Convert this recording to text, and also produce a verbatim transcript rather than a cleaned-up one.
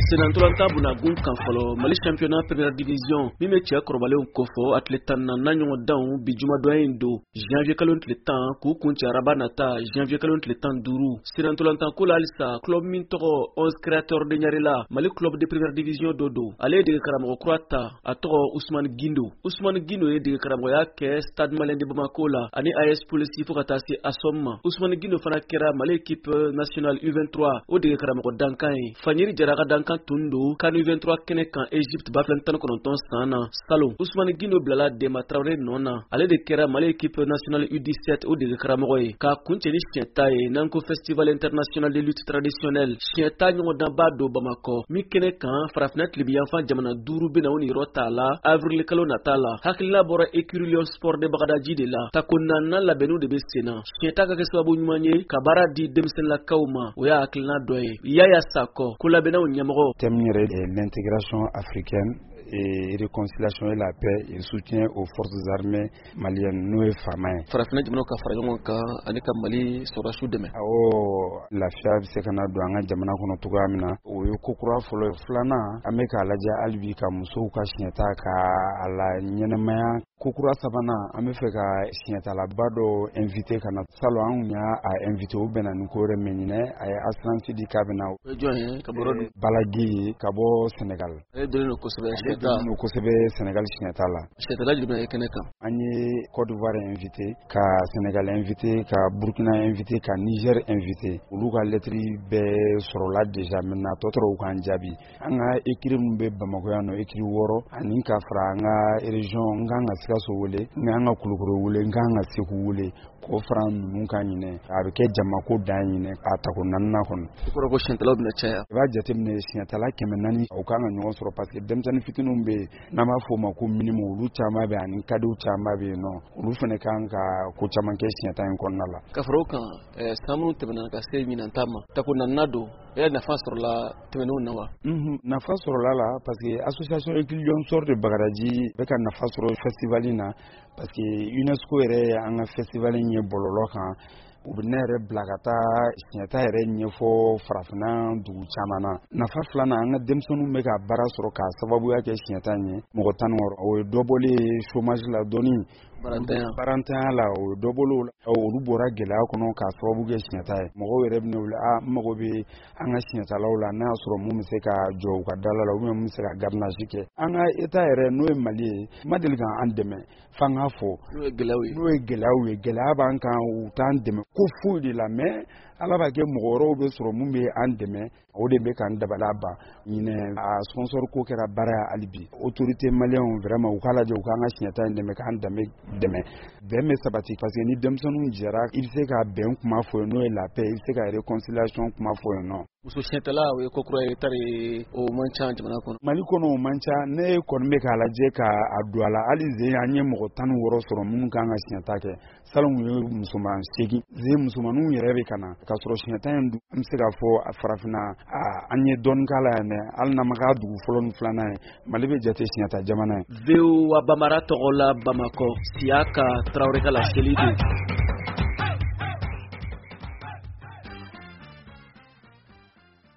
Senantolanta bunagun kan fɔlɔ Mali championnat première division min bɛ cɛ kɔrɔbalenw kofɔ a tile tan na ɲɔgɔn danw bi jumadonya in don janvier kalo tile tan k'u kuncɛ araba nata janvier kalo tile tan duuru Senantolanta ko la halisa club min tɔgɔ onze créateurs de Ɲarela Mali club de première division do don ale ye dege karamɔgɔ kura ta a tɔgɔ Ousmane Guindo Ousmane Guindo ye dege karamɔgɔya kɛ Stade Malien de Bamako la ani A S Police fo ka taa se Asom ma Ousmane Guindo fana kɛra Mali équipe nationale U vingt-trois o dege karamɔgɔ dankan ye Fanyeri Jaraka dankan tun don CAN U vingt-trois kɛnɛ kan Egypte ba fila tan ni kɔnɔntɔn san na salon Ousmane Guindo bilala Dema Traoré nɔ na ale de kɛra Mali équipe nationale U dix-sept o dege karamɔgɔ ye k'a kuncɛ ni siɲɛ ta ye n'an ko festival international de lutte traditionnelle siɲɛ ta ɲɔgɔndanba don Bamakɔ min kɛnɛ kan farafinna tilebiyanfan jamana duuru bena o ni yɔrɔ t'a la avril kalo nata la hakilila bɔra écurie Lion Sport de Bagadaji de la tako naaninan labɛnniw de bɛ senna siɲɛ ta ka kɛ sababu ɲuman ye ka baara di denmisɛnninlakaw ma o y'a hakilina dɔ ye Yaya Sakɔ ko labɛnnaw ɲɛmɔgɔ thème yɛrɛ est l'intégration africaine et réconciliation et la paix et soutien aux forces armées maliennes n'o ye faama ye farafinna jamanaw ka fara ɲɔgɔn kan ani ka Mali sɔrɔdasiw dɛmɛ awɔ lafiya bɛ se ka na don an ka jamana kɔnɔ cogoya min na o ye ko kura fɔlɔ ye filanan an bɛ k'a lajɛ hali bi ka musow ka siɲɛta ka a la ɲɛnɛmaya ko kura sabanan an bɛ fɛ ka siɲɛtalaba dɔ invité ka na salon an kun y'a invité o bɛnna ni ko wɛrɛ mɛ ɲinɛ a ye assurance di k'a bɛna o ye jɔn ye ka bɔrɔ don Balagi ka bɔ Sénégal ale donnen don kosɛbɛ siɲɛta no kosɛbɛ Sénégal siɲɛta la siɲɛtala jumɛn ye kɛnɛ kan an ye Côte d'Ivoire invité ka Sénégal invité ka Burkina invité ka Niger invité olu ka lettre bɛɛ sɔrɔla déjà maintenant tɔtɔrɔw k'an jaabi an ka écurie min bɛ Bamakɔ yan nɔ écurie wɔɔrɔ ani ka fara an ka région n kan ka Sikaso wele n kan ka Kulukoro wele n kan ka Segu wele k'o fara ninnu kan ɲinɛ a bɛ kɛ jamako dan ɲinɛ a tako naaninan kɔnɔ o kɔrɔ ko siɲɛtalaw bɛna caya i b'a jateminɛ siɲɛtala kɛmɛ naani o kan ka ɲɔgɔn sɔrɔ parce que denmisɛnnin fitininw bɛ yen n'an b'a fɔ o ma ko minimum olu caman bɛ ani kadiw caman bɛ yen nɔ olu fana kan ka ko caman kɛ siɲɛta in kɔnɔna la ka fara o kan san minnu tɛmɛna ka se ɲinan ta ma tako naaninan don e nafa sɔrɔla tɛmɛnenw na wa nafa sɔrɔla la parce que association écurie Lion Sport de Bagadaji bɛ ka nafa sɔrɔ festival in na parce que UNESCO yɛrɛ an ka festival in ye bɔlɔlɔ kan u bɛ ne yɛrɛ bila ka taa siɲɛta yɛrɛ ɲɛfɔ farafinna dugu caman na nafa filanan an ka denmisɛnninw bɛ ka baara sɔrɔ k'a sababuya kɛ siɲɛta in ye mɔgɔ tan ni wɔɔrɔ o ye dɔ bɔlen chômage la dɔɔni barantanya la o ye dɔ bɔlen olu bɔra gɛlɛya kɔnɔ k'a sababu kɛ siɲɛta ye mɔgɔw yɛrɛ bɛ ne wele a n mago bɛ an ka siɲɛtalaw la n'a y'a sɔrɔ mun bɛ se ka jɔ u ka dala la ou bien mun bɛ se ka garnage kɛ an ka état yɛrɛ n'o ye Mali ye ma deli k'an dɛmɛ f'an k'a fɔ n'o ye gɛlɛyaw ye n'o ye gɛlɛyaw ye gɛlɛya b'an kan u t'an dɛmɛ ko foyi de la mais Ala b'a kɛ mɔgɔ wɛrɛw bɛ sɔrɔ mun bɛ an dɛmɛ o de bɛ k'an dabala ban ɲinɛ a sponsor ko kɛra baara ye hali bi autorité malien vraiment u k'a lajɛ u k'an ka siɲɛta in dɛmɛ k'an danbe dɛmɛ bɛn bɛ sabati parce que ni denmisɛnninw jɛra i bɛ se ka bɛn kuma fɔ yen n'o ye la paix i bɛ se ka réconciliation kuma fɔ yen nɔ muso siɲɛtala o ye ko kura ye tari o man ca jamana kɔnɔ Mali kɔnɔ o man ca ne kɔni bɛ k'a lajɛ k'a don a la hali zen an ye mɔgɔ tan ni wɔɔrɔ sɔrɔ minnu kan ka siɲɛta kɛ salon ye musoman seegin zen musomaninw yɛrɛ bɛ ka na ka sɔrɔ siɲɛta in dun an bɛ se k'a fɔ a farafinna an ye dɔɔnin k'a la yan dɛ hali n'an ma k'a dugu fɔlɔ ni filanan ye Mali bɛ jate siɲɛta jamana ye V O A Bamara tɔgɔ la Bamakɔ Siyaka Traoré ka la seli don